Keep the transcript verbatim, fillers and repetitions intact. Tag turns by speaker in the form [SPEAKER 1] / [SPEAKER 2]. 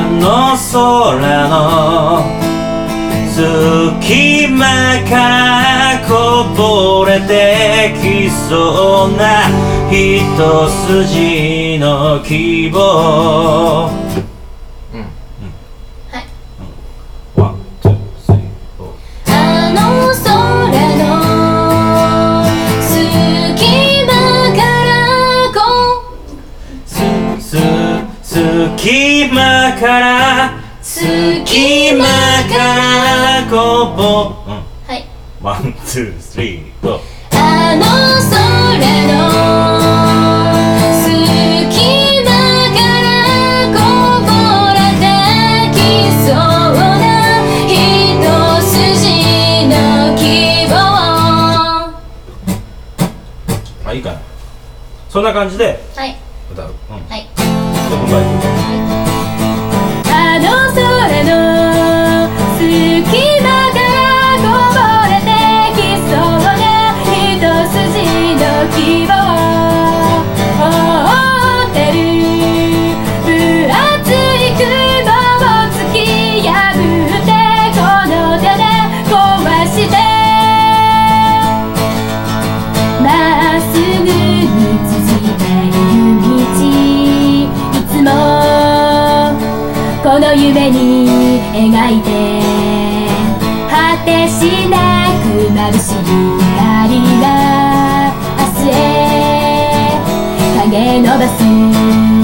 [SPEAKER 1] の空の隙間からこぼれてきそうな一筋の希望。うん、うん、
[SPEAKER 2] はい。
[SPEAKER 1] ワン、ツー、スリー、フォー。
[SPEAKER 2] あの空の隙間からこ
[SPEAKER 1] す、す、隙間から隙間からこぼ、うん、
[SPEAKER 2] はい。
[SPEAKER 1] ワン、ツー、スリー、フォー。
[SPEAKER 2] あの空の隙間からこぼれてきそうな一筋の希望。
[SPEAKER 1] あ、いいかな。そんな感じで
[SPEAKER 2] はい
[SPEAKER 1] 歌う。うん、
[SPEAKER 2] はい。
[SPEAKER 1] じゃあ、本番いく。
[SPEAKER 2] あの空の隙間からこぼれてきそうな一筋の希望を追ってる分厚い雲を突き破ってこの手で壊してまっすぐに続いている道、いつもこの夢に描いて果てしなく眩しい光が明日へ影伸ばす